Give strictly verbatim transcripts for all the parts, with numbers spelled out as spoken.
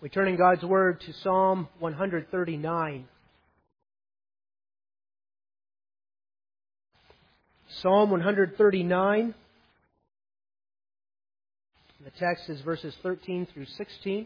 We turn in God's Word to Psalm one thirty-nine. Psalm one thirty-nine. The text is verses thirteen through sixteen.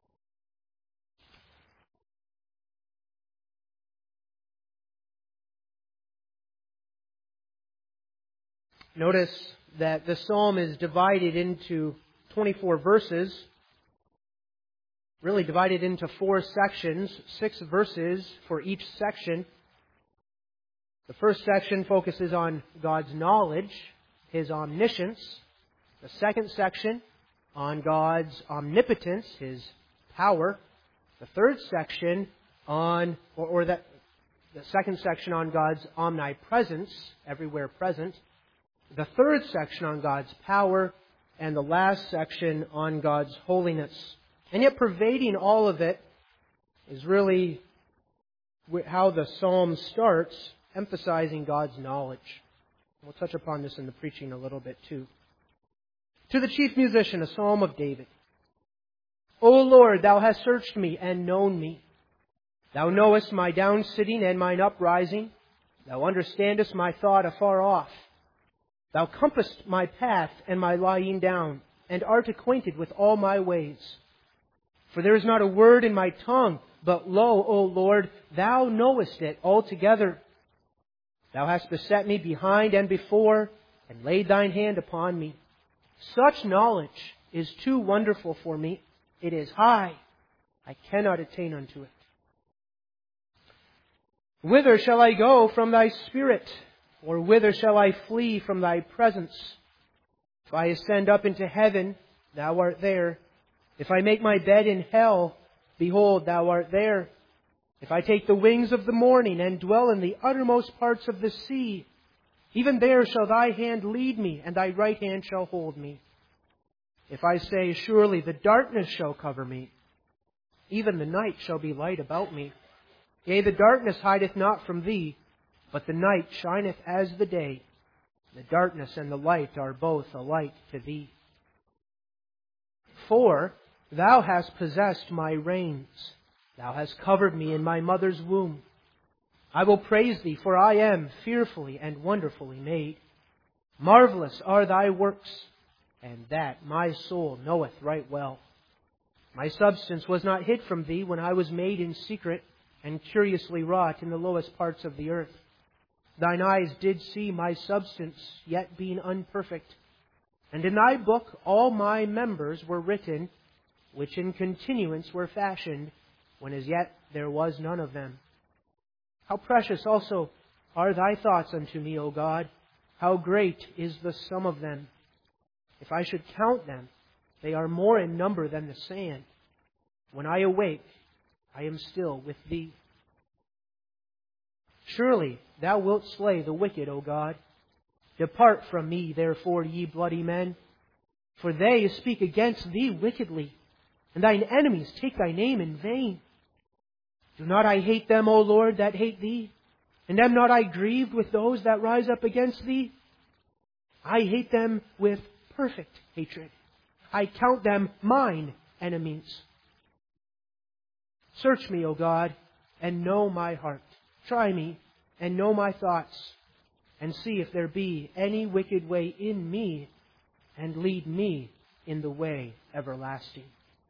Notice that the psalm is divided into twenty-four verses, really divided into four sections, six verses for each section. The first section focuses on God's knowledge, His omniscience. The second section on God's omnipotence, His power. The third section on, or, or that, the second section on God's omnipresence, everywhere present. The third section on God's power, and the last section on God's holiness. And yet pervading all of it is really how the psalm starts, emphasizing God's knowledge. We'll touch upon this in the preaching a little bit too. To the chief musician, a psalm of David. O Lord, Thou hast searched me and known me. Thou knowest my down sitting and mine uprising. Thou understandest my thought afar off. Thou compassest my path and my lying down, and art acquainted with all my ways. For there is not a word in my tongue, but lo, O Lord, Thou knowest it altogether. Thou hast beset me behind and before, and laid Thine hand upon me. Such knowledge is too wonderful for me. It is high. I cannot attain unto it. Whither shall I go from Thy Spirit? Or whither shall I flee from Thy presence? If I ascend up into heaven, Thou art there. If I make my bed in hell, behold, Thou art there. If I take the wings of the morning and dwell in the uttermost parts of the sea, even there shall Thy hand lead me, and Thy right hand shall hold me. If I say, surely the darkness shall cover me, even the night shall be light about me. Yea, the darkness hideth not from Thee, but the night shineth as the day. The darkness and the light are both alike to Thee. For Thou hast possessed my reins. Thou hast covered me in my mother's womb. I will praise Thee, for I am fearfully and wonderfully made. Marvelous are Thy works, and that my soul knoweth right well. My substance was not hid from Thee when I was made in secret and curiously wrought in the lowest parts of the earth. Thine eyes did see my substance, yet being unperfect. And in Thy book all my members were written, which in continuance were fashioned, when as yet there was none of them. How precious also are Thy thoughts unto me, O God! How great is the sum of them! If I should count them, they are more in number than the sand. When I awake, I am still with Thee. Surely Thou wilt slay the wicked, O God. Depart from me, therefore, ye bloody men. For they speak against Thee wickedly, and Thine enemies take Thy name in vain. Do not I hate them, O Lord, that hate Thee? And am not I grieved with those that rise up against Thee? I hate them with perfect hatred. I count them mine enemies. Search me, O God, and know my heart. Try me, and know my thoughts, and see if there be any wicked way in me, and lead me in the way everlasting.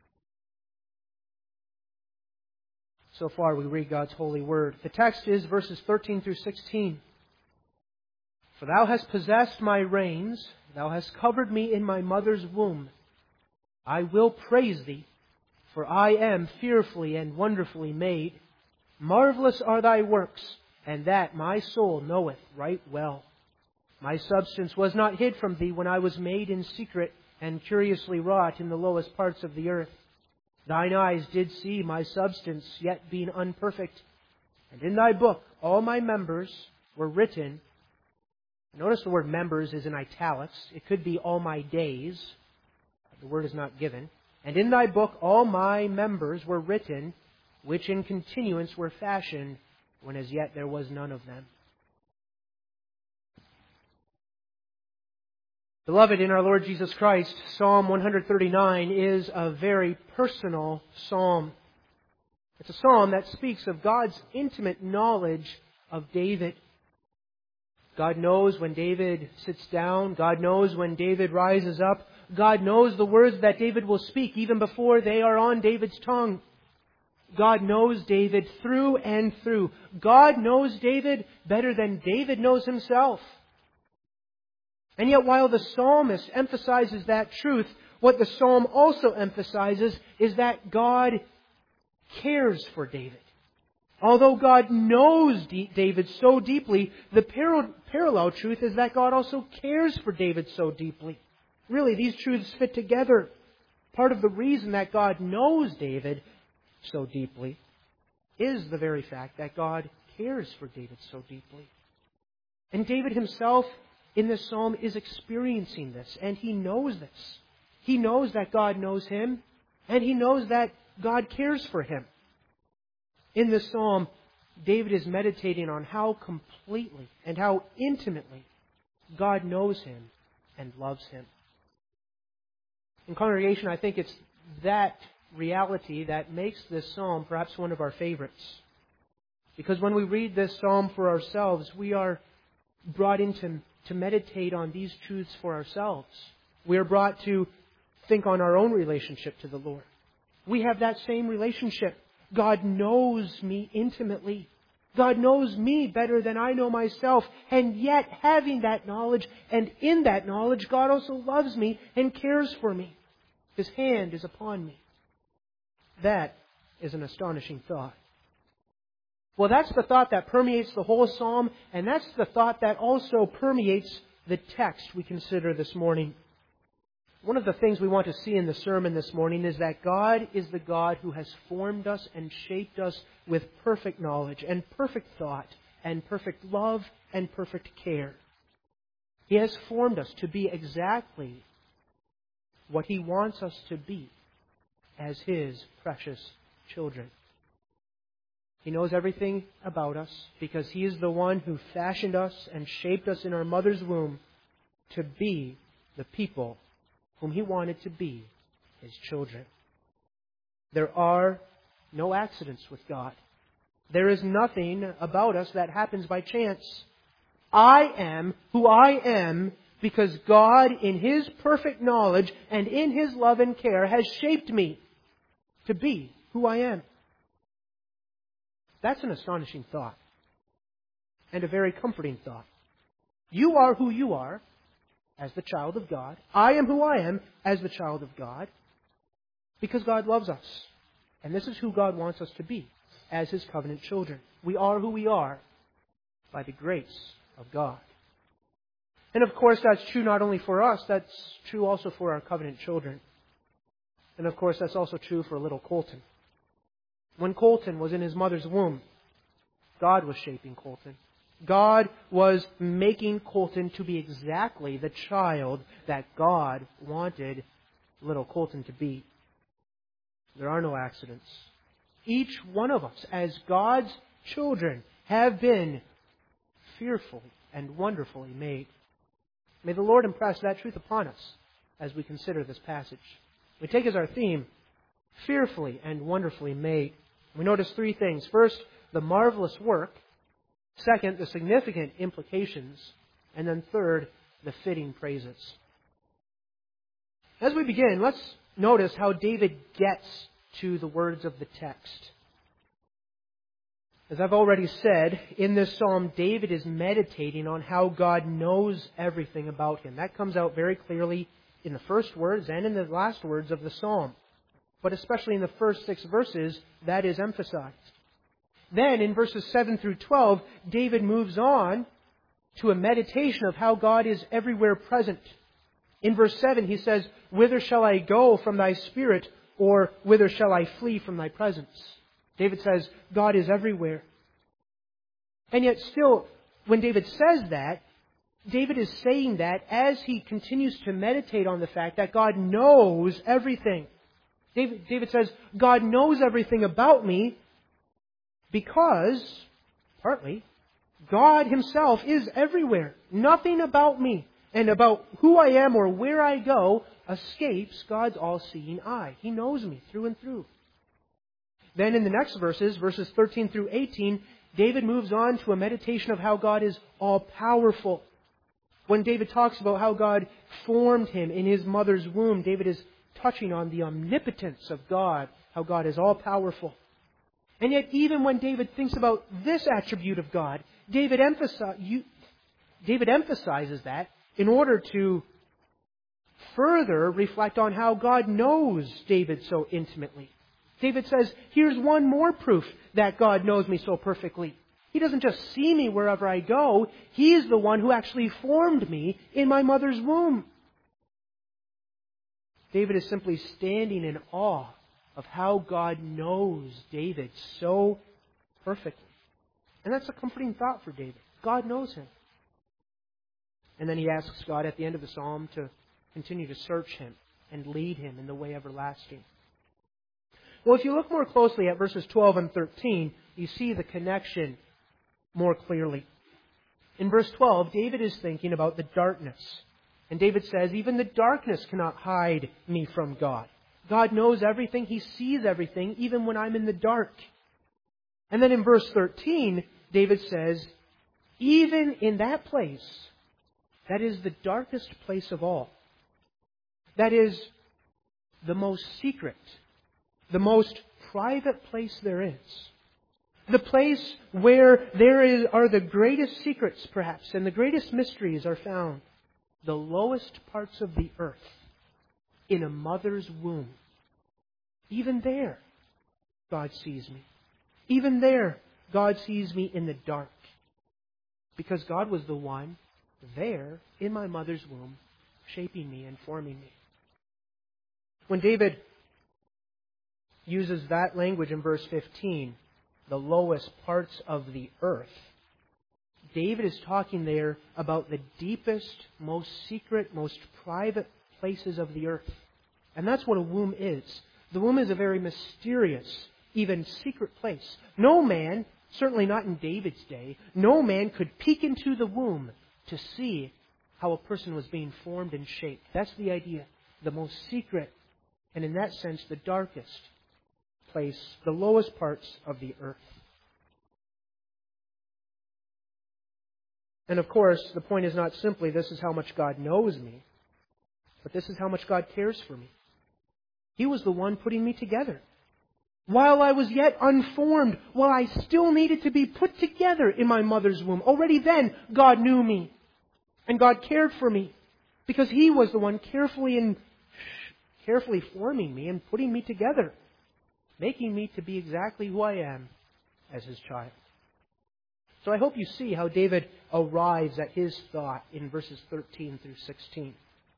So far we read God's holy word. The text is verses thirteen through sixteen. For Thou hast possessed my reins, Thou hast covered me in my mother's womb. I will praise Thee, for I am fearfully and wonderfully made. Marvelous are Thy works, and that my soul knoweth right well. My substance was not hid from Thee when I was made in secret and curiously wrought in the lowest parts of the earth. Thine eyes did see my substance, yet being unperfect. And in Thy book all my members were written. Notice the word members is in italics. It could be all my days. The word is not given. And in Thy book all my members were written, which in continuance were fashioned, when as yet there was none of them. Beloved in our Lord Jesus Christ, Psalm one thirty-nine is a very personal psalm. It's a psalm that speaks of God's intimate knowledge of David. God knows when David sits down. God knows when David rises up. God knows the words that David will speak even before they are on David's tongue. God knows David through and through. God knows David better than David knows himself. And yet while the psalmist emphasizes that truth, what the psalm also emphasizes is that God cares for David. Although God knows David so deeply, the parallel truth is that God also cares for David so deeply. Really, these truths fit together. Part of the reason that God knows David so deeply is the very fact that God cares for David so deeply. And David himself in this psalm is experiencing this, and he knows this. He knows that God knows him, and he knows that God cares for him. In this psalm, David is meditating on how completely and how intimately God knows him and loves him. In congregation, I think it's that reality that makes this psalm perhaps one of our favorites. Because when we read this psalm for ourselves, we are brought into to meditate on these truths for ourselves. We are brought to think on our own relationship to the Lord. We have that same relationship. God knows me intimately. God knows me better than I know myself. And yet, having that knowledge, and in that knowledge, God also loves me and cares for me. His hand is upon me. That is an astonishing thought. Well, that's the thought that permeates the whole psalm, and that's the thought that also permeates the text we consider this morning. One of the things we want to see in the sermon this morning is that God is the God who has formed us and shaped us with perfect knowledge and perfect thought and perfect love and perfect care. He has formed us to be exactly what He wants us to be as His precious children. He knows everything about us because He is the one who fashioned us and shaped us in our mother's womb to be the people whom He wanted to be, His children. There are no accidents with God. There is nothing about us that happens by chance. I am who I am because God, in His perfect knowledge and in His love and care, has shaped me to be who I am. That's an astonishing thought. And a very comforting thought. You are who you are as the child of God. I am who I am as the child of God because God loves us. And this is who God wants us to be as His covenant children. We are who we are by the grace of God. And of course, that's true not only for us, that's true also for our covenant children. And of course, that's also true for little Colton. When Colton was in his mother's womb, God was shaping Colton. God was making Colton to be exactly the child that God wanted little Colton to be. There are no accidents. Each one of us, as God's children, have been fearfully and wonderfully made. May the Lord impress that truth upon us as we consider this passage. We take as our theme, fearfully and wonderfully made. We notice three things. First, the marvelous work. Second, the significant implications. And then third, the fitting praises. As we begin, let's notice how David gets to the words of the text. As I've already said, in this psalm, David is meditating on how God knows everything about him. That comes out very clearly in the first words and in the last words of the psalm. But especially in the first six verses, that is emphasized. Then in verses seven through twelve, David moves on to a meditation of how God is everywhere present. In verse seven, he says, "Whither shall I go from thy spirit, or whither shall I flee from thy presence?" David says, God is everywhere. And yet still, when David says that, David is saying that as he continues to meditate on the fact that God knows everything. David, David says, God knows everything about me because, partly, God Himself is everywhere. Nothing about me and about who I am or where I go escapes God's all-seeing eye. He knows me through and through. Then in the next verses, verses thirteen through eighteen, David moves on to a meditation of how God is all-powerful. When David talks about how God formed him in his mother's womb, David is touching on the omnipotence of God, how God is all-powerful. And yet, even when David thinks about this attribute of God, David, emphasize, you, David emphasizes that in order to further reflect on how God knows David so intimately. David says, here's one more proof that God knows me so perfectly. He doesn't just see me wherever I go. He is the one who actually formed me in my mother's womb. David is simply standing in awe of how God knows David so perfectly. And that's a comforting thought for David. God knows him. And then he asks God at the end of the psalm to continue to search him and lead him in the way everlasting. Well, if you look more closely at verses twelve and thirteen, you see the connection more clearly. In verse twelve, David is thinking about the darkness. And David says, even the darkness cannot hide me from God. God knows everything. He sees everything, even when I'm in the dark. And then in verse thirteen, David says, even in that place, that is the darkest place of all, that is the most secret, the most private place there is, the place where there is, are the greatest secrets, perhaps, and the greatest mysteries are found, the lowest parts of the earth, in a mother's womb. Even there, God sees me. Even there, God sees me in the dark. Because God was the one there in my mother's womb, shaping me and forming me. When David uses that language in verse fifteen, the lowest parts of the earth, David is talking there about the deepest, most secret, most private places of the earth. And that's what a womb is. The womb is a very mysterious, even secret place. No man, certainly not in David's day, no man could peek into the womb to see how a person was being formed and shaped. That's the idea. The most secret, and in that sense, the darkest place, the lowest parts of the earth. And of course, the point is not simply this is how much God knows me, but this is how much God cares for me. He was the one putting me together. While I was yet unformed, while I still needed to be put together in my mother's womb, already then God knew me. And God cared for me. Because He was the one carefully and carefully forming me and putting me together, making me to be exactly who I am as His child. So I hope you see how David arrives at his thought in verses thirteen through sixteen.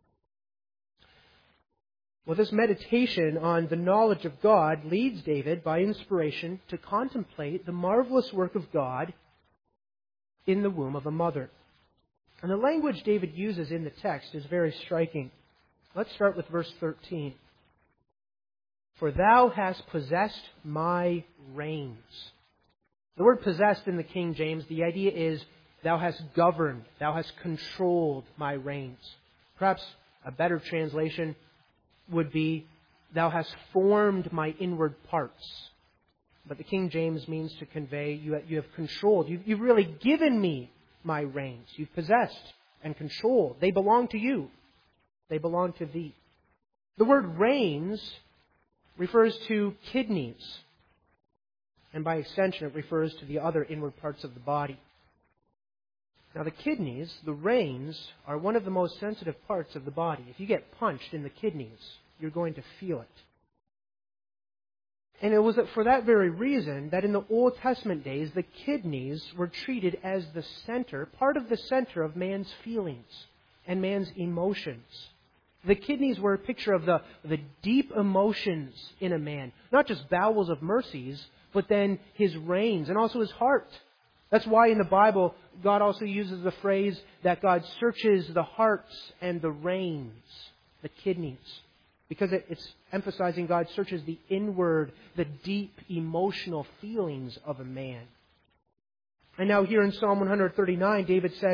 Well, this meditation on the knowledge of God leads David, by inspiration, to contemplate the marvelous work of God in the womb of a mother. And the language David uses in the text is very striking. Let's start with verse thirteen. For thou hast possessed my reins. The word possessed in the King James, the idea is thou hast governed, thou hast controlled my reins. Perhaps a better translation would be, thou hast formed my inward parts. But the King James means to convey, you have, you have controlled. You've, you've really given me my reins. You've possessed and controlled. They belong to you. They belong to thee. The word reins refers to kidneys. And by extension, it refers to the other inward parts of the body. Now, the kidneys, the reins, are one of the most sensitive parts of the body. If you get punched in the kidneys, you're going to feel it. And it was for that very reason that in the Old Testament days, the kidneys were treated as the center, part of the center of man's feelings and man's emotions. The kidneys were a picture of the, the deep emotions in a man. Not just bowels of mercies, but then his reins and also his heart. That's why in the Bible, God also uses the phrase that God searches the hearts and the reins, the kidneys. Because it, it's emphasizing God searches the inward, the deep emotional feelings of a man. And now here in Psalm one thirty-nine, David says,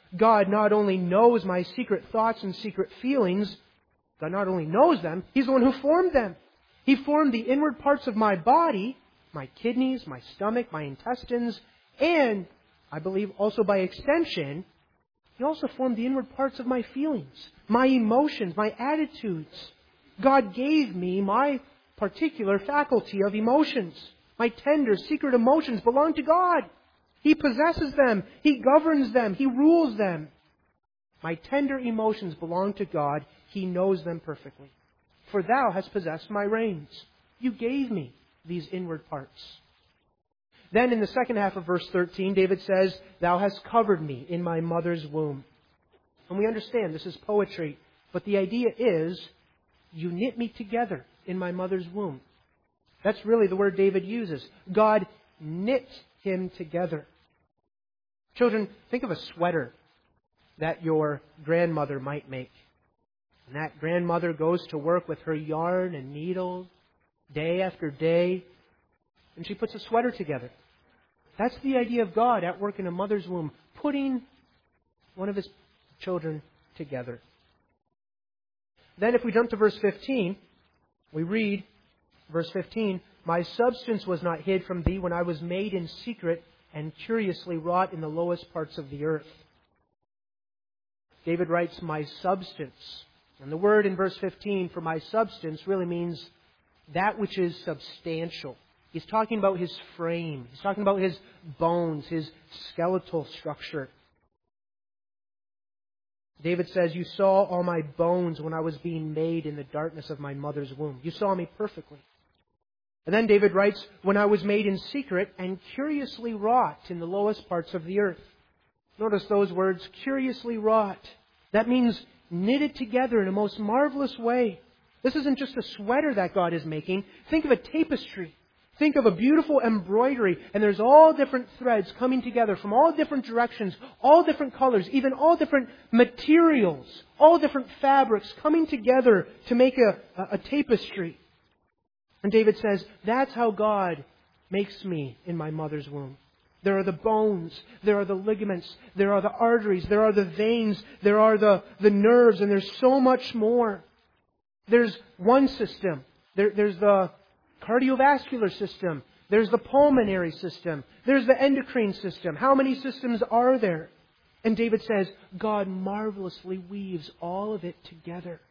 God not only knows my secret thoughts and secret feelings, God not only knows them, He's the one who formed them. He formed the inward parts of my body, my kidneys, my stomach, my intestines, and I believe also by extension, He also formed the inward parts of my feelings, my emotions, my attitudes. God gave me my particular faculty of emotions. My tender, secret emotions belong to God. He possesses them. He governs them. He rules them. My tender emotions belong to God. He knows them perfectly. For Thou hast possessed my reins. You gave me these inward parts. Then in the second half of verse thirteen, David says, Thou hast covered me in my mother's womb. And we understand this is poetry, but the idea is, you knit me together in my mother's womb. That's really the word David uses. God knit him together. Children, think of a sweater that your grandmother might make. And that grandmother goes to work with her yarn and needle day after day, and she puts a sweater together. That's the idea of God at work in a mother's womb, putting one of His children together. Then if we jump to verse fifteen, we read, verse fifteen, My substance was not hid from Thee when I was made in secret and curiously wrought in the lowest parts of the earth. David writes, my substance. And the word in verse fifteen for my substance really means that which is substantial. He's talking about His frame. He's talking about His bones, His skeletal structure. David says, You saw all my bones when I was being made in the darkness of my mother's womb. You saw me perfectly. And then David writes, When I was made in secret and curiously wrought in the lowest parts of the earth. Notice those words, curiously wrought. That means knitted together in a most marvelous way. This isn't just a sweater that God is making. Think of a tapestry. Think of a beautiful embroidery, and there's all different threads coming together from all different directions, all different colors, even all different materials, all different fabrics coming together to make a, a, a tapestry. And David says, that's how God makes me in my mother's womb. There are the bones, there are the ligaments, there are the arteries, there are the veins, there are the, the nerves, and there's so much more. There's one system. There, there's the cardiovascular system. There's the pulmonary system. There's the endocrine system. How many systems are there? And David says, God marvelously weaves all of it together.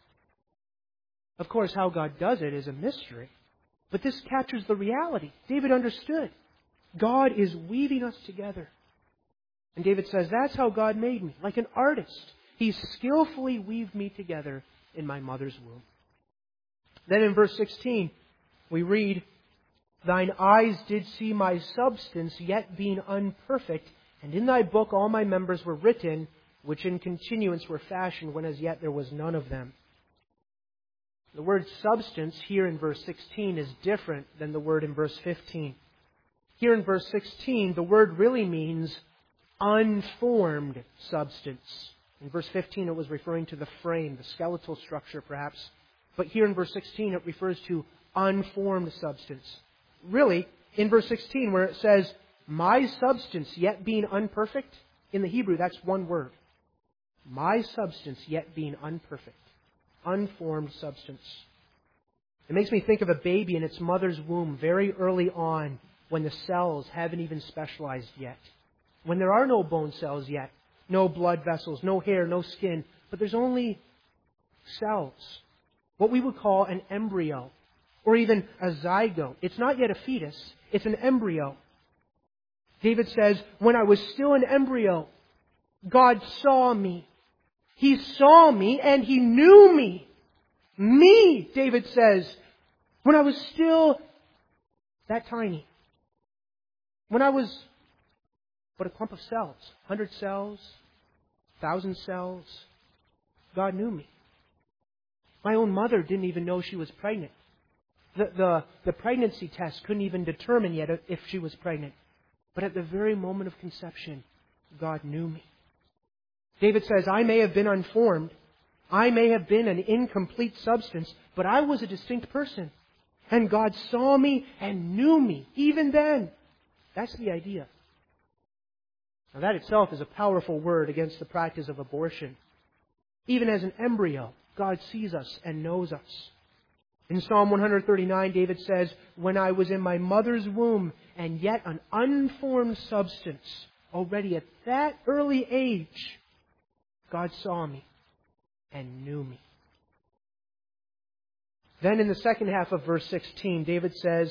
Of course, how God does it is a mystery. But this captures the reality. David understood. God is weaving us together. And David says, that's how God made me. Like an artist. He skillfully weaved me together in my mother's womb. Then in verse sixteen, we read, Thine eyes did see my substance, yet being unperfect, and in Thy book all my members were written, which in continuance were fashioned, when as yet there was none of them. The word substance here in verse sixteen is different than the word in verse fifteen. Here in verse sixteen, the word really means unformed substance. In verse fifteen, it was referring to the frame, the skeletal structure perhaps. But here in verse sixteen, it refers to unformed substance. Really, in verse sixteen, where it says, my substance yet being unperfect, in the Hebrew, that's one word. My substance yet being unperfect. Unformed substance. It makes me think of a baby in its mother's womb very early on, when the cells haven't even specialized yet. When there are no bone cells yet, no blood vessels, no hair, no skin, but there's only cells. What we would call an embryo, or even a zygote. It's not yet a fetus, it's an embryo. David says, when I was still an embryo, God saw me. He saw me and He knew me. Me, David says, when I was still that tiny. When I was but a clump of cells, one hundred cells, one thousand cells, God knew me. My own mother didn't even know she was pregnant. The, the, the pregnancy test couldn't even determine yet if she was pregnant. But at the very moment of conception, God knew me. David says, I may have been unformed. I may have been an incomplete substance, but I was a distinct person. And God saw me and knew me even then. That's the idea. Now that itself is a powerful word against the practice of abortion. Even as an embryo, God sees us and knows us. In Psalm one thirty-nine, David says, "When I was in my mother's womb and yet an unformed substance, already at that early age, God saw me and knew me." Then in the second half of verse sixteen, David says,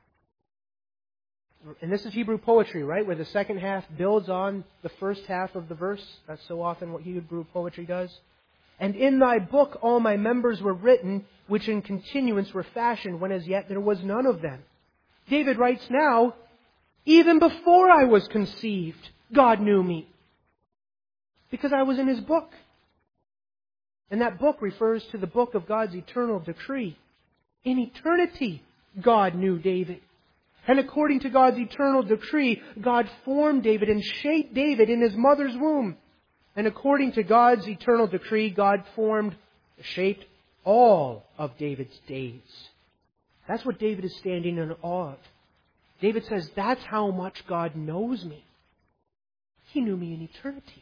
and this is Hebrew poetry, right? Where the second half builds on the first half of the verse. That's so often what Hebrew poetry does. "And in thy book all my members were written, which in continuance were fashioned, when as yet there was none of them." David writes now, even before I was conceived, God knew me. Because I was in His book. And that book refers to the book of God's eternal decree. In eternity, God knew David. And according to God's eternal decree, God formed David and shaped David in his mother's womb. And according to God's eternal decree, God formed, shaped all of David's days. That's what David is standing in awe of. David says, that's how much God knows me. He knew me in eternity.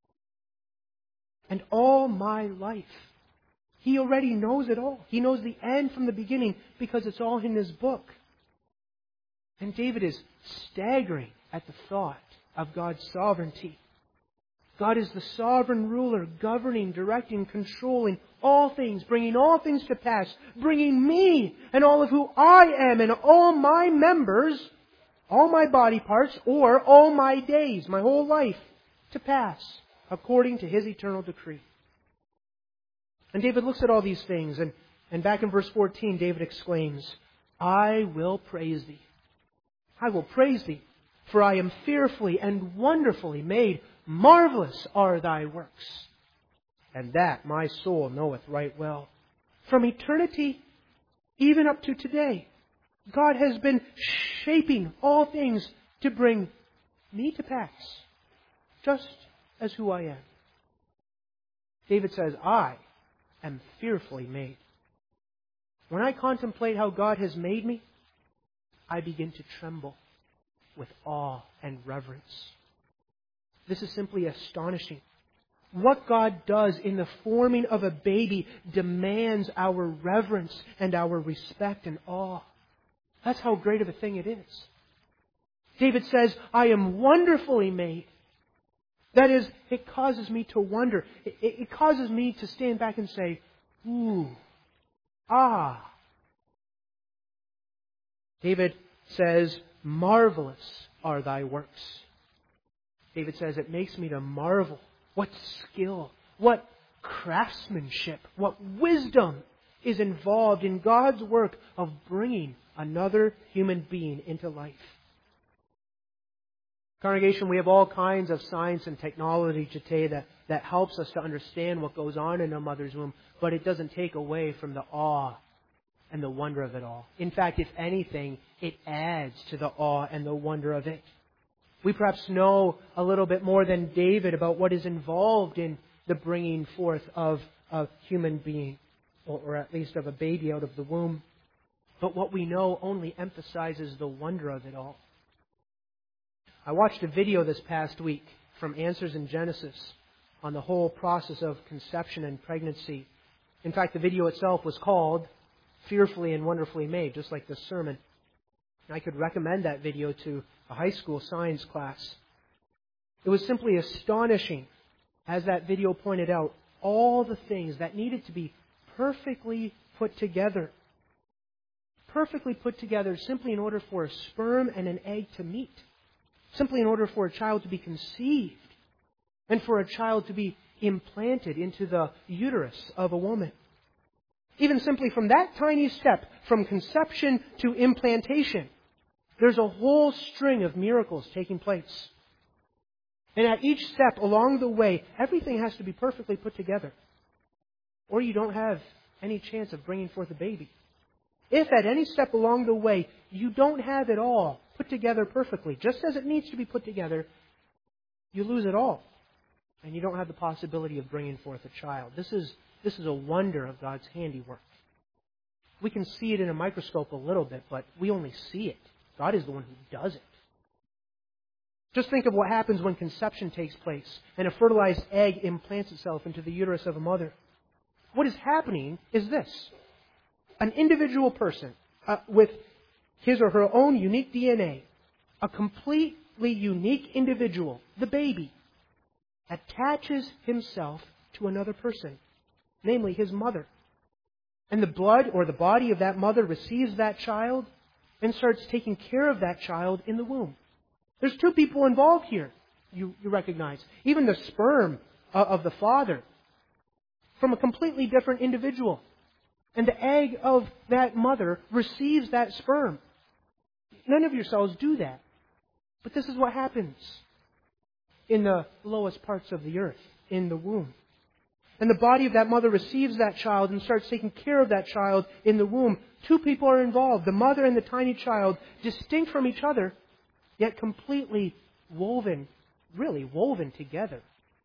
And all my life. He already knows it all. He knows the end from the beginning because it's all in His book. And David is staggering at the thought of God's sovereignty. God is the sovereign ruler, governing, directing, controlling all things, bringing all things to pass, bringing me and all of who I am and all my members, all my body parts, or all my days, my whole life, to pass according to His eternal decree. And David looks at all these things, and, and back in verse fourteen, David exclaims, "I will praise Thee. I will praise Thee, for I am fearfully and wonderfully made. Marvelous are Thy works. And that my soul knoweth right well." From eternity, even up to today, God has been shaping all things to bring me to pass, just as who I am. David says, I am fearfully made. When I contemplate how God has made me, I begin to tremble with awe and reverence. This is simply astonishing. What God does in the forming of a baby demands our reverence and our respect and awe. That's how great of a thing it is. David says, I am wonderfully made. That is, it causes me to wonder. It, it causes me to stand back and say, ooh, ah. David says, marvelous are Thy works. David says, it makes me to marvel. What skill, what craftsmanship, what wisdom is involved in God's work of bringing another human being into life. Congregation, we have all kinds of science and technology today that, that helps us to understand what goes on in a mother's womb, but it doesn't take away from the awe and the wonder of it all. In fact, if anything, it adds to the awe and the wonder of it. We perhaps know a little bit more than David about what is involved in the bringing forth of a human being, or, or at least of a baby out of the womb. But what we know only emphasizes the wonder of it all. I watched a video this past week from Answers in Genesis on the whole process of conception and pregnancy. In fact, the video itself was called Fearfully and Wonderfully Made, just like this sermon. I could recommend that video to a high school science class. It was simply astonishing, as that video pointed out, all the things that needed to be perfectly put together. Perfectly put together simply in order for a sperm and an egg to meet. Simply in order for a child to be conceived. And for a child to be implanted into the uterus of a woman. Even simply from that tiny step, from conception to implantation, there's a whole string of miracles taking place. And at each step along the way, everything has to be perfectly put together. Or you don't have any chance of bringing forth a baby. If at any step along the way you don't have it all put together perfectly, just as it needs to be put together, you lose it all. And you don't have the possibility of bringing forth a child. This is, this is a wonder of God's handiwork. We can see it in a microscope a little bit, but we only see it. God is the one who does it. Just think of what happens when conception takes place and a fertilized egg implants itself into the uterus of a mother. What is happening is this. An individual person uh, with his or her own unique D N A, a completely unique individual, the baby, attaches himself to another person, namely his mother. And the blood or the body of that mother receives that child and starts taking care of that child in the womb. There's two people involved here, you, you recognize. Even the sperm uh, of the father from a completely different individual. And the egg of that mother receives that sperm. None of your cells do that. But this is what happens in the lowest parts of the earth, in the womb. And the body of that mother receives that child and starts taking care of that child in the womb. Two people are involved, the mother and the tiny child, distinct from each other, yet completely woven, really woven together.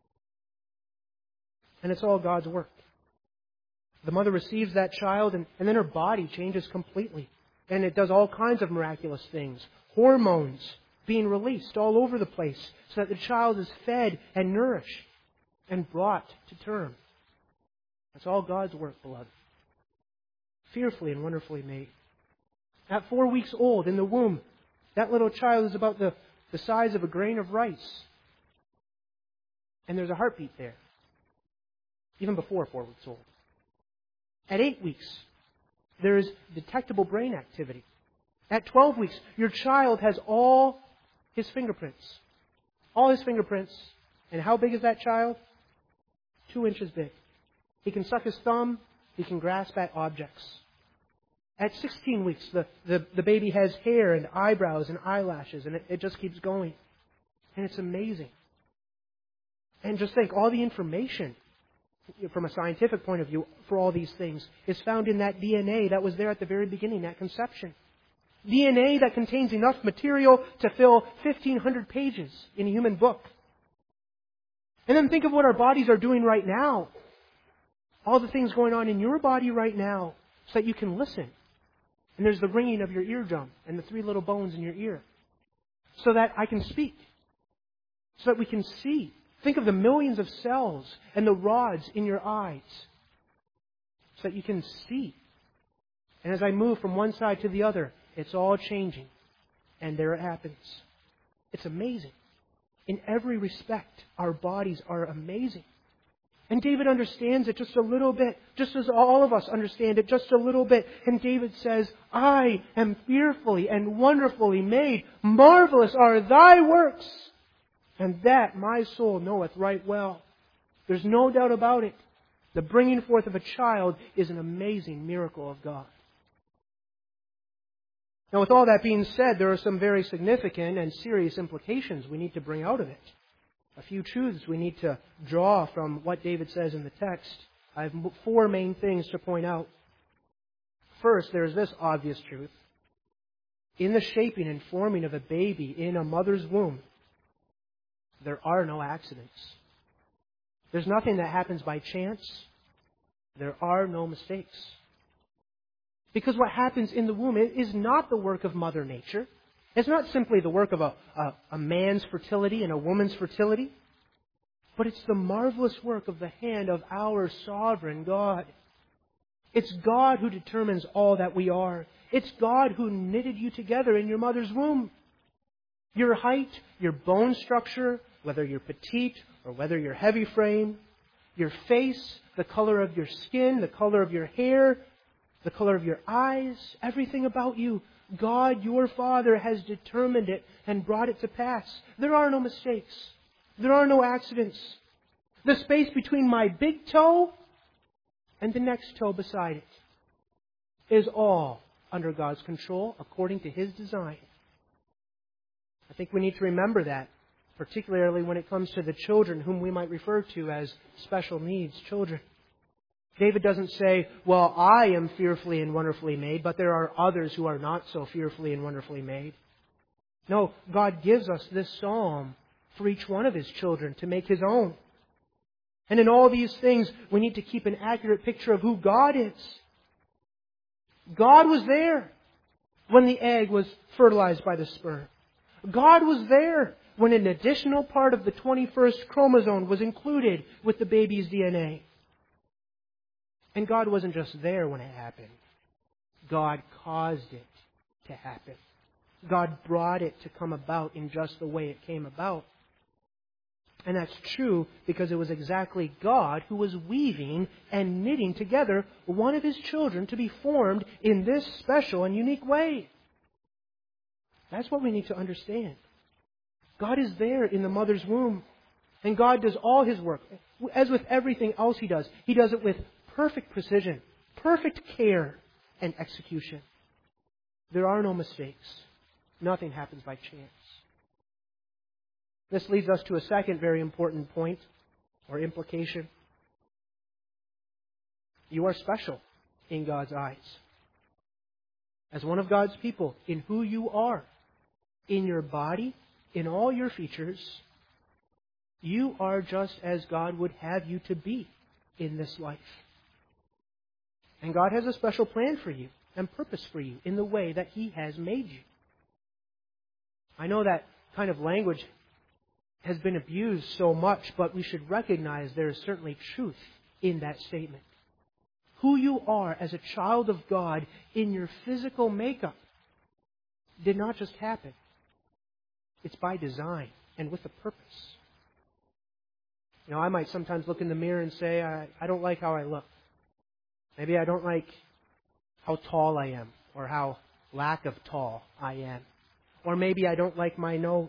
And it's all God's work. The mother receives that child, and, and then her body changes completely. And it does all kinds of miraculous things. Hormones being released all over the place so that the child is fed and nourished and brought to term. That's all God's work, beloved. Fearfully and wonderfully made. At four weeks old in the womb, that little child is about the, the size of a grain of rice. And there's a heartbeat there. Even before four weeks old. At eight weeks, there is detectable brain activity. At twelve weeks, your child has all his fingerprints. All his fingerprints. And how big is that child? Two inches big. He can suck his thumb. He can grasp at objects. At sixteen weeks, the, the, the baby has hair and eyebrows and eyelashes, and it, it just keeps going. And it's amazing. And just think, all the information from a scientific point of view for all these things is found in that D N A that was there at the very beginning, that conception. D N A that contains enough material to fill fifteen hundred pages in a human book. And then think of what our bodies are doing right now. All the things going on in your body right now so that you can listen. And there's the ringing of your eardrum and the three little bones in your ear. So that I can speak. So that we can see. Think of the millions of cells and the rods in your eyes. So that you can see. And as I move from one side to the other, it's all changing. And there it happens. It's amazing. In every respect, our bodies are amazing. And David understands it just a little bit, just as all of us understand it just a little bit. And David says, I am fearfully and wonderfully made. Marvelous are thy works. And that my soul knoweth right well. There's no doubt about it. The bringing forth of a child is an amazing miracle of God. Now, with all that being said, there are some very significant and serious implications we need to bring out of it. A few truths we need to draw from what David says in the text. I have four main things to point out. First, there is this obvious truth. In the shaping and forming of a baby in a mother's womb, there are no accidents. There's nothing that happens by chance. There are no mistakes. Because what happens in the womb is not the work of Mother Nature. It's not simply the work of a, a, a man's fertility and a woman's fertility. But it's the marvelous work of the hand of our sovereign God. It's God who determines all that we are. It's God who knitted you together in your mother's womb. Your height, your bone structure, whether you're petite or whether you're heavy frame, your face, the color of your skin, the color of your hair, the color of your eyes, everything about you, God, your Father, has determined it and brought it to pass. There are no mistakes. There are no accidents. The space between my big toe and the next toe beside it is all under God's control according to His design. I think we need to remember that, particularly when it comes to the children whom we might refer to as special needs children. David doesn't say, well, I am fearfully and wonderfully made, but there are others who are not so fearfully and wonderfully made. No, God gives us this psalm for each one of His children to make His own. And in all these things, we need to keep an accurate picture of who God is. God was there when the egg was fertilized by the sperm. God was there when an additional part of the twenty-first chromosome was included with the baby's D N A. And God wasn't just there when it happened. God caused it to happen. God brought it to come about in just the way it came about. And that's true because it was exactly God who was weaving and knitting together one of His children to be formed in this special and unique way. That's what we need to understand. God is there in the mother's womb. And God does all His work. As with everything else He does, He does it with perfect precision, perfect care, and execution. There are no mistakes. Nothing happens by chance. This leads us to a second very important point or implication. You are special in God's eyes. As one of God's people, in who you are, in your body, in all your features, you are just as God would have you to be in this life. And God has a special plan for you and purpose for you in the way that He has made you. I know that kind of language has been abused so much, but we should recognize there is certainly truth in that statement. Who you are as a child of God in your physical makeup did not just happen. It's by design and with a purpose. You know, I might sometimes look in the mirror and say, I, I don't like how I look. Maybe I don't like how tall I am or how lack of tall I am. Or maybe I don't like my nose.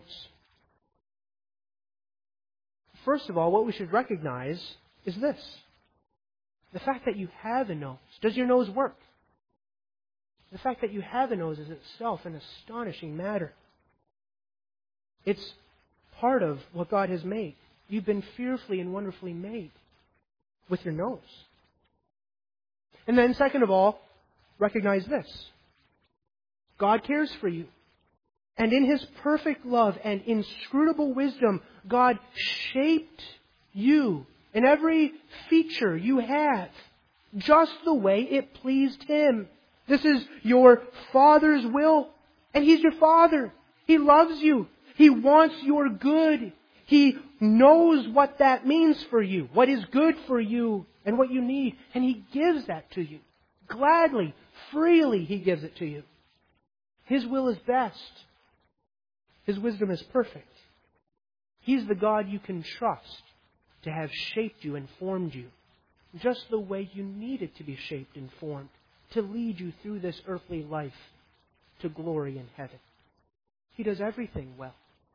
First of all, what we should recognize is this. The fact that you have a nose. Does your nose work? The fact that you have a nose is itself an astonishing matter. It's part of what God has made. You've been fearfully and wonderfully made with your nose. And then second of all, recognize this. God cares for you. And in His perfect love and inscrutable wisdom, God shaped you in every feature you have just the way it pleased Him. This is your Father's will. And He's your Father. He loves you. He wants your good. He knows what that means for you, what is good for you and what you need. And He gives that to you. Gladly, freely He gives it to you. His will is best. His wisdom is perfect. He's the God you can trust to have shaped you and formed you just the way you needed to be shaped and formed to lead you through this earthly life to glory in heaven. He does everything well.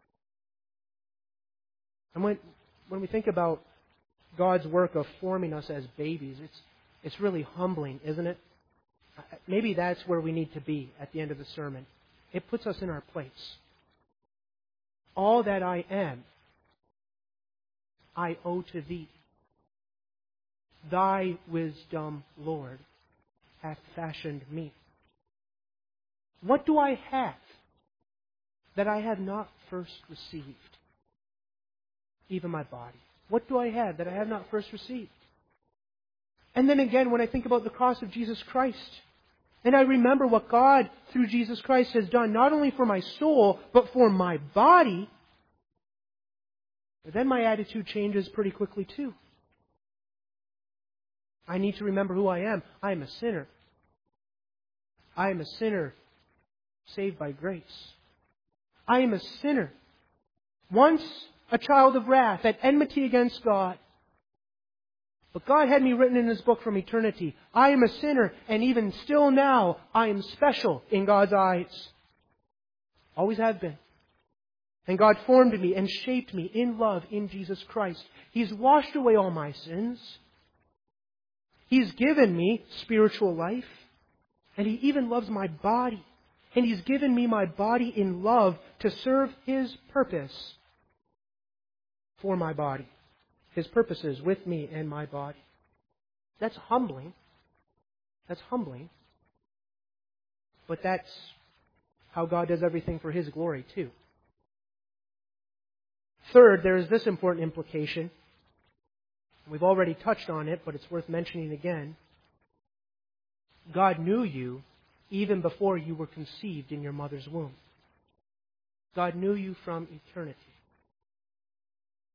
And when, when we think about God's work of forming us as babies, it's, it's really humbling, isn't it? Maybe that's where we need to be at the end of the sermon. It puts us in our place. All that I am, I owe to Thee. Thy wisdom, Lord, hath fashioned me. What do I have that I have not first received? Even my body. What do I have that I have not first received? And then again, when I think about the cross of Jesus Christ, and I remember what God, through Jesus Christ, has done, not only for my soul, but for my body, then my attitude changes pretty quickly too. I need to remember who I am. I am a sinner. I am a sinner saved by grace. I am a sinner, once a child of wrath, at enmity against God. But God had me written in His book from eternity. I am a sinner, and even still now, I am special in God's eyes. Always have been. And God formed me and shaped me in love in Jesus Christ. He's washed away all my sins. He's given me spiritual life. And He even loves my body. And He's given me my body in love to serve His purpose for my body. His purposes with me and my body. That's humbling. That's humbling. But that's how God does everything for His glory too. Third, there is this important implication. We've already touched on it, but it's worth mentioning again. God knew you even before you were conceived in your mother's womb. God knew you from eternity.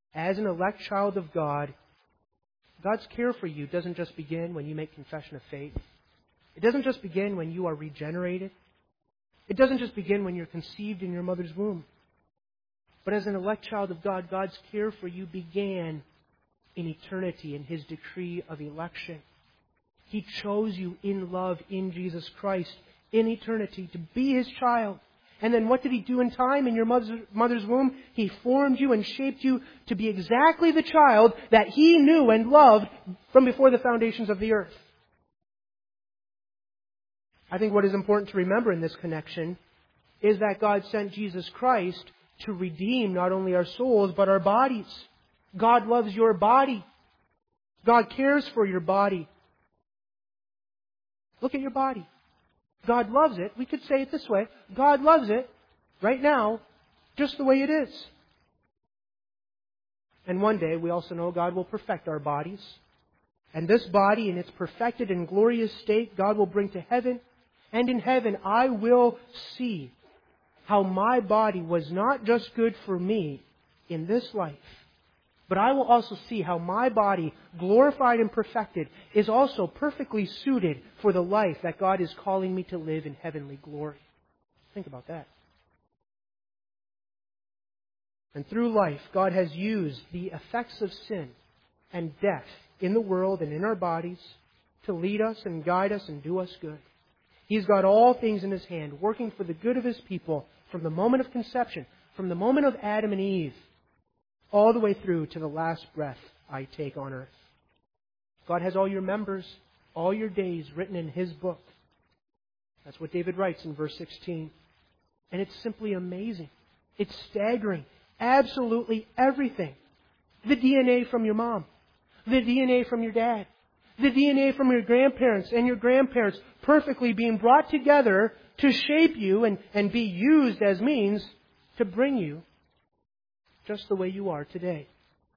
as an elect child of God, God's care for you doesn't just begin when you make confession of faith. It doesn't just begin when you are regenerated. It doesn't just begin when you're conceived in your mother's womb. But as an elect child of God, God's care for you began in eternity in His decree of election. He chose you in love in Jesus Christ in eternity to be His child. And then what did He do in time in your mother's, mother's womb? He formed you and shaped you to be exactly the child that He knew and loved from before the foundations of the earth. I think what is important to remember in this connection is that God sent Jesus Christ to redeem not only our souls but our bodies. God loves your body. God cares for your body. Look at your body. God loves it. We could say it this way. God loves it right now just the way it is. And one day we also know God will perfect our bodies. And this body in its perfected and glorious state God will bring to heaven. And in heaven I will see how my body was not just good for me in this life, but I will also see how my body, glorified and perfected, is also perfectly suited for the life that God is calling me to live in heavenly glory. Think about that. And through life, God has used the effects of sin and death in the world and in our bodies to lead us and guide us and do us good. He's got all things in His hand, working for the good of His people from the moment of conception, from the moment of Adam and Eve, all the way through to the last breath I take on earth. God has all your members, all your days written in His book. That's what David writes in verse sixteen. And it's simply amazing. It's staggering. Absolutely everything. The D N A from your mom. The D N A from your dad. The D N A from your grandparents and your grandparents perfectly being brought together to shape you and, and be used as means to bring you just the way you are today.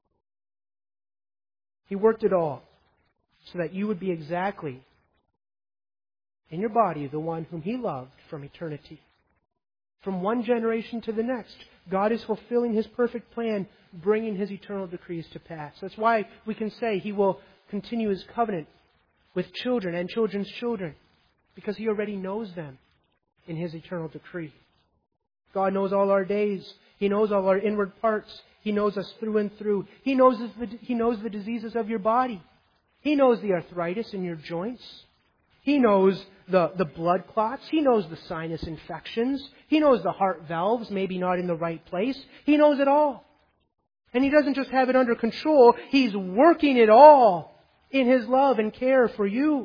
He worked it all so that you would be exactly in your body the one whom He loved from eternity. From one generation to the next, God is fulfilling His perfect plan, bringing His eternal decrees to pass. That's why we can say He will continue His covenant with children and children's children, because He already knows them in His eternal decree. God knows all our days. He knows all our inward parts. He knows us through and through. He knows the, He knows the diseases of your body. He knows the arthritis in your joints. He knows the, the blood clots. He knows the sinus infections. He knows the heart valves, maybe not in the right place. He knows it all. And He doesn't just have it under control. He's working it all in His love and care for you.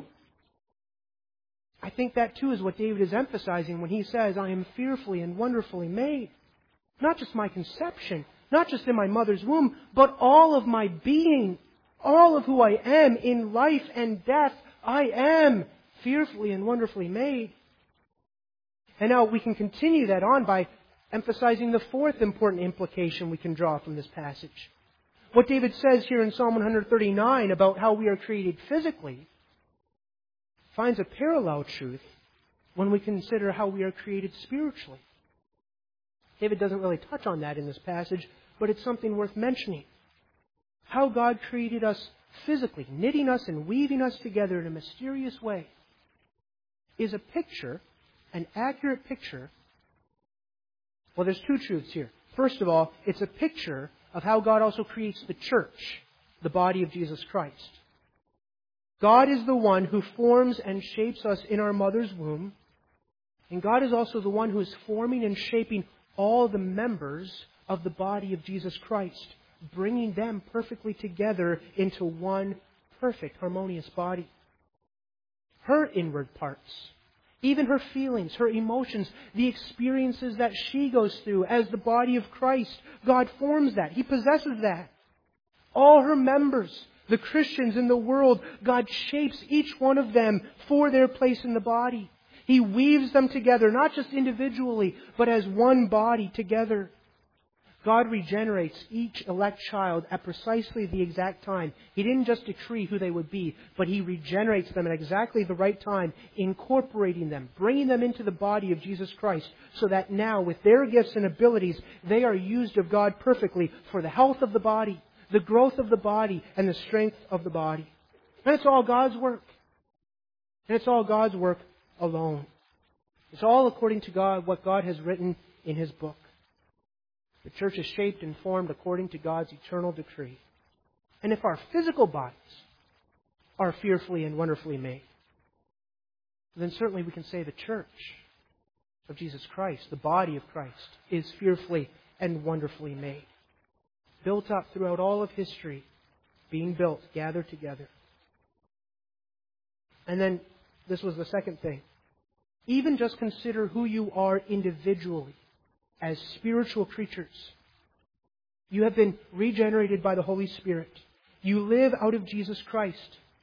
I think that too is what David is emphasizing when he says, I am fearfully and wonderfully made. Not just my conception, not just in my mother's womb, but all of my being, all of who I am in life and death. I am fearfully and wonderfully made. And now we can continue that on by emphasizing the fourth important implication we can draw from this passage. What David says here in Psalm one thirty-nine about how we are created physically finds a parallel truth when we consider how we are created spiritually. David doesn't really touch on that in this passage, but it's something worth mentioning. How God created us physically, knitting us and weaving us together in a mysterious way, is a picture, an accurate picture. Well, there's two truths here. First of all, it's a picture of how God also creates the church, the body of Jesus Christ. God is the one who forms and shapes us in our mother's womb. And God is also the one who is forming and shaping all the members of the body of Jesus Christ, bringing them perfectly together into one perfect, harmonious body. Her inward parts, even her feelings, her emotions, the experiences that she goes through as the body of Christ, God forms that. He possesses that. All her members, the Christians in the world, God shapes each one of them for their place in the body. He weaves them together, not just individually, but as one body together. God regenerates each elect child at precisely the exact time. He didn't just decree who they would be, but He regenerates them at exactly the right time, incorporating them, bringing them into the body of Jesus Christ, so that now, with their gifts and abilities, they are used of God perfectly for the health of the body, the growth of the body, and the strength of the body. And it's all God's work. And it's all God's work alone. It's all according to God, what God has written in His book. The church is shaped and formed according to God's eternal decree. And if our physical bodies are fearfully and wonderfully made, then certainly we can say the church of Jesus Christ, the body of Christ, is fearfully and wonderfully made. Built up throughout all of history, being built, gathered together. And then, this was the second thing. Even just consider who you are individually as spiritual creatures. You have been regenerated by the Holy Spirit. You live out of Jesus Christ.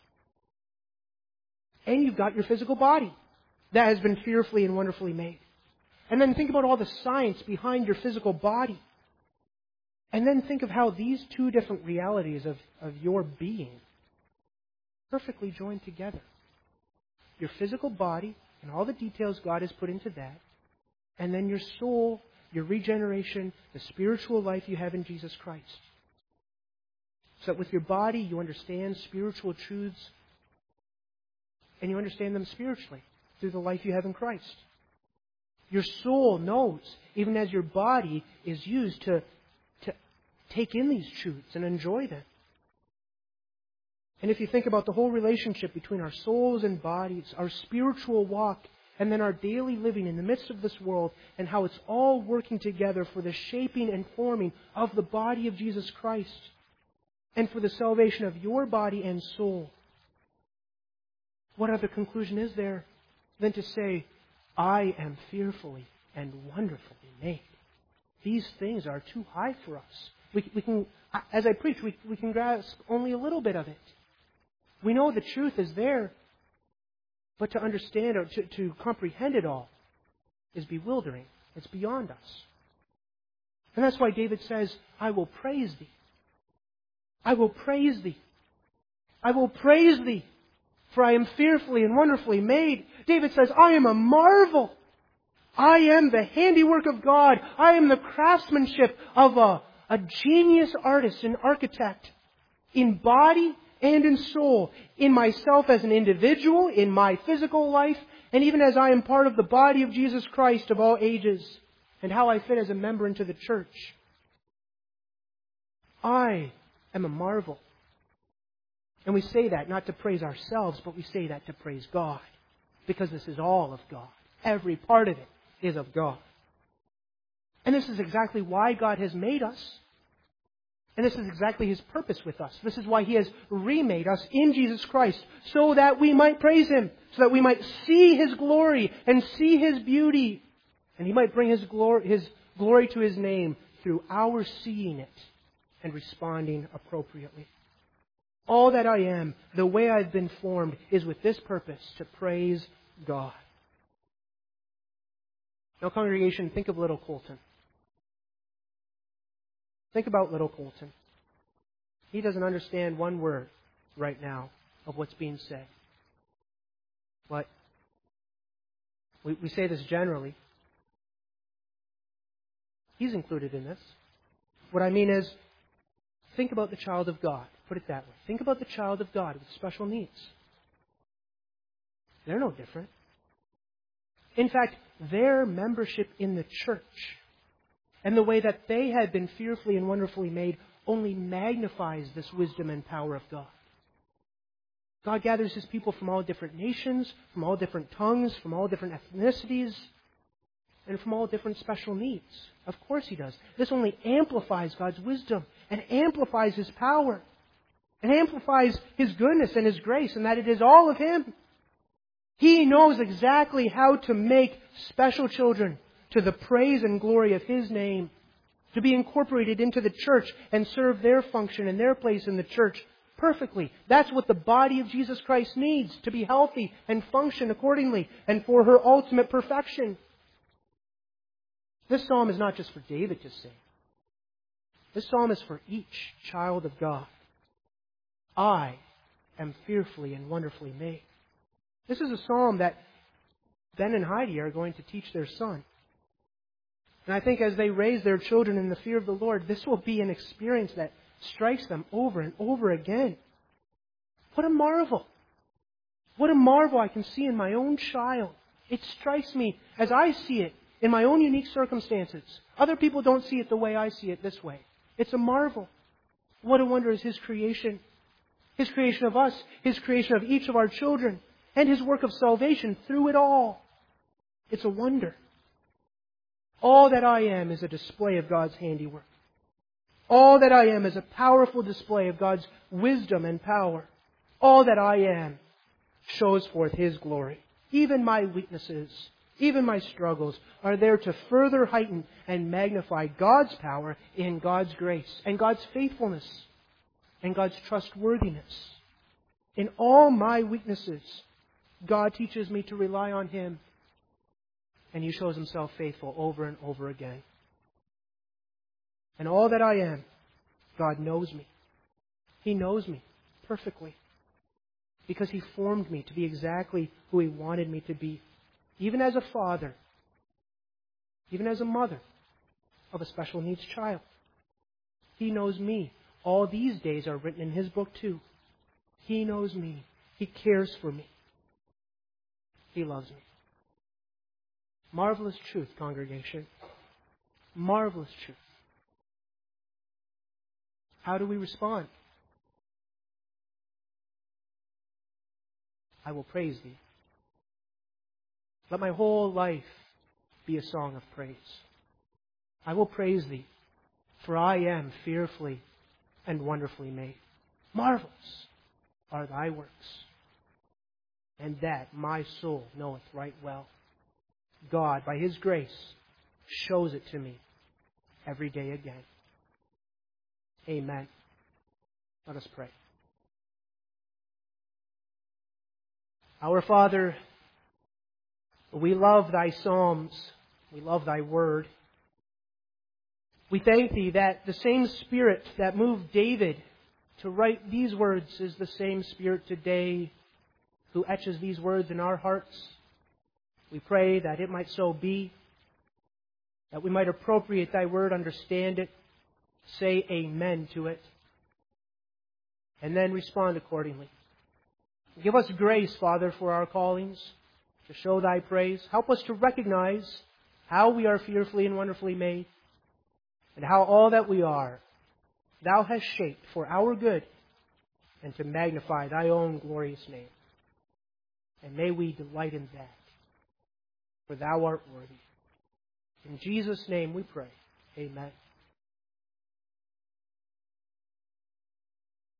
And you've got your physical body that has been fearfully and wonderfully made. And then think about all the science behind your physical body. And then think of how these two different realities of, of your being perfectly join together. Your physical body and all the details God has put into that. And then your soul, your regeneration, the spiritual life you have in Jesus Christ. So that with your body you understand spiritual truths and you understand them spiritually through the life you have in Christ. Your soul knows, even as your body is used to, to take in these truths and enjoy them. And if you think about the whole relationship between our souls and bodies, our spiritual walk, and then our daily living in the midst of this world, and how it's all working together for the shaping and forming of the body of Jesus Christ, and for the salvation of your body and soul, what other conclusion is there than to say, I am fearfully and wonderfully made? These things are too high for us. We, we can, as I preach, we, we can grasp only a little bit of it. We know the truth is there, but to understand or to, to comprehend it all is bewildering. It's beyond us. And that's why David says, I will praise Thee. I will praise Thee. I will praise Thee, for I am fearfully and wonderfully made. David says, I am a marvel. I am the handiwork of God. I am the craftsmanship of a, a genius artist and architect in body and in soul, in myself as an individual, in my physical life, and even as I am part of the body of Jesus Christ of all ages, and how I fit as a member into the church. I am a marvel. And we say that not to praise ourselves, but we say that to praise God, because this is all of God. Every part of it is of God. And this is exactly why God has made us. And this is exactly His purpose with us. This is why He has remade us in Jesus Christ, so that we might praise Him, so that we might see His glory and see His beauty. And He might bring His glory, His glory to His name through our seeing it and responding appropriately. All that I am, the way I've been formed, is with this purpose, to praise God. Now, congregation, think of little Colton. Think about little Colton. He doesn't understand one word right now of what's being said. But we, we say this generally. He's included in this. What I mean is, think about the child of God. Put it that way. Think about the child of God with special needs. They're no different. In fact, their membership in the church and the way that they had been fearfully and wonderfully made only magnifies this wisdom and power of God. God gathers His people from all different nations, from all different tongues, from all different ethnicities, and from all different special needs. Of course He does. This only amplifies God's wisdom and amplifies His power and amplifies His goodness and His grace, and that it is all of Him. He knows exactly how to make special children to the praise and glory of His name, to be incorporated into the church and serve their function and their place in the church perfectly. That's what the body of Jesus Christ needs, to be healthy and function accordingly, and for her ultimate perfection. This psalm is not just for David to sing. This psalm is for each child of God. I am fearfully and wonderfully made. This is a psalm that Ben and Heidi are going to teach their son. And I think as they raise their children in the fear of the Lord, this will be an experience that strikes them over and over again. What a marvel! What a marvel I can see in my own child. It strikes me as I see it in my own unique circumstances. Other people don't see it the way I see it this way. It's a marvel. What a wonder is His creation. His creation of us, His creation of each of our children, and His work of salvation through it all. It's a wonder. All that I am is a display of God's handiwork. All that I am is a powerful display of God's wisdom and power. All that I am shows forth His glory. Even my weaknesses, even my struggles are there to further heighten and magnify God's power in God's grace and God's faithfulness and God's trustworthiness. In all my weaknesses, God teaches me to rely on Him, and He shows Himself faithful over and over again. And all that I am, God knows me. He knows me perfectly because He formed me to be exactly who He wanted me to be, even as a father, even as a mother of a special needs child. He knows me. All these days are written in His book too. He knows me. He cares for me. He loves me. Marvelous truth, congregation. Marvelous truth. How do we respond? I will praise Thee. Let my whole life be a song of praise. I will praise Thee, for I am fearfully and wonderfully made. Marvelous are Thy works, and that my soul knoweth right well. God, by His grace, shows it to me every day again. Amen. Let us pray. Our Father, we love Thy Psalms. We love Thy Word. We thank Thee that the same Spirit that moved David to write these words is the same Spirit today who etches these words in our hearts. We pray that it might so be, that we might appropriate Thy Word, understand it, say amen to it, and then respond accordingly. Give us grace, Father, for our callings, to show Thy praise. Help us to recognize how we are fearfully and wonderfully made, and how all that we are, Thou hast shaped for our good and to magnify Thy own glorious name. And may we delight in that, for Thou art worthy. In Jesus' name we pray. Amen.